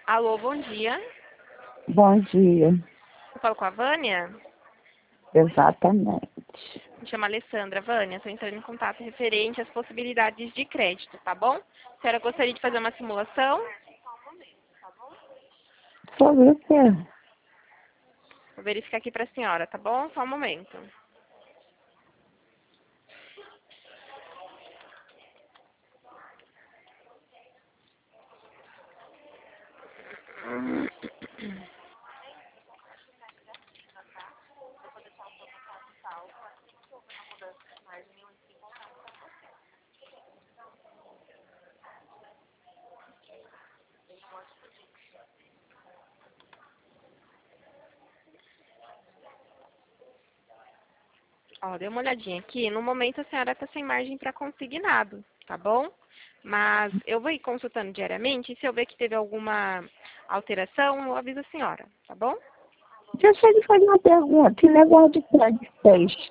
Alô, bom dia. Bom dia, Eu falo com a Vânia? exatamente. Me chamo Alessandra. Vânia, estou entrando em contato referente às possibilidades de crédito, tá bom? A senhora gostaria de fazer uma simulação? Sobre o quê? Vou verificar aqui para a senhora, tá bom? Só um momento. Ó, dê uma olhadinha aqui. No momento a senhora está sem margem para consignado, tá bom? Mas eu vou ir consultando diariamente e se eu ver que teve alguma alteração, eu aviso a senhora, tá bom? Deixa eu lhe fazer uma pergunta. Que negócio de crédito é esse?